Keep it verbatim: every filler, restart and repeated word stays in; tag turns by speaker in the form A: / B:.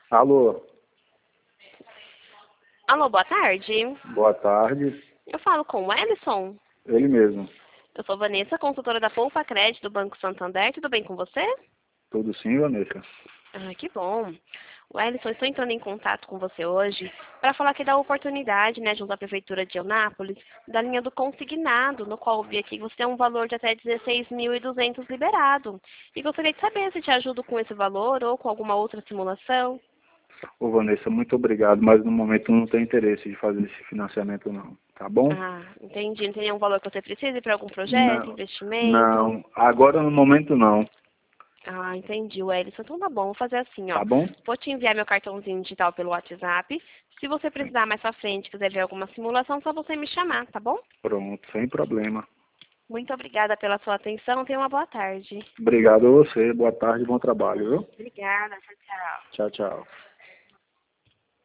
A: Alô,
B: Alô, boa tarde.
A: boa tarde.
B: Eu falo com o Ellison.
A: Ele mesmo.
B: Eu sou Vanessa, consultora da Poupa Crédito do Banco Santander. Tudo bem com você?
A: Tudo sim, Vanessa?
B: Ah, que bom. O Ellison, estou entrando em contato com você hoje para falar aqui da oportunidade, né, junto à Prefeitura de Eunápolis, da linha do consignado, no qual eu vi aqui que você tem um valor de até dezesseis mil e duzentos liberado. E gostaria de saber se te ajudo com esse valor ou com alguma outra simulação.
A: Ô, Vanessa, muito obrigado, mas no momento não tem interesse de fazer esse financiamento não, tá bom?
B: Ah, entendi. Não tem nenhum valor que você precise para algum projeto,
A: Não,
B: investimento?
A: não, agora no momento não,
B: Ah, entendi, Wellington. Então tá bom, vou fazer assim, ó.
A: tá bom?
B: Vou te enviar meu cartãozinho digital pelo WhatsApp. Se você precisar mais pra frente, quiser ver alguma simulação, só você me chamar, tá bom?
A: Pronto, sem problema.
B: Muito obrigada pela sua atenção. Tenha uma boa tarde.
A: Obrigado a você, boa tarde, bom trabalho, viu?
B: Obrigada, tchau, tchau.
A: Tchau, tchau.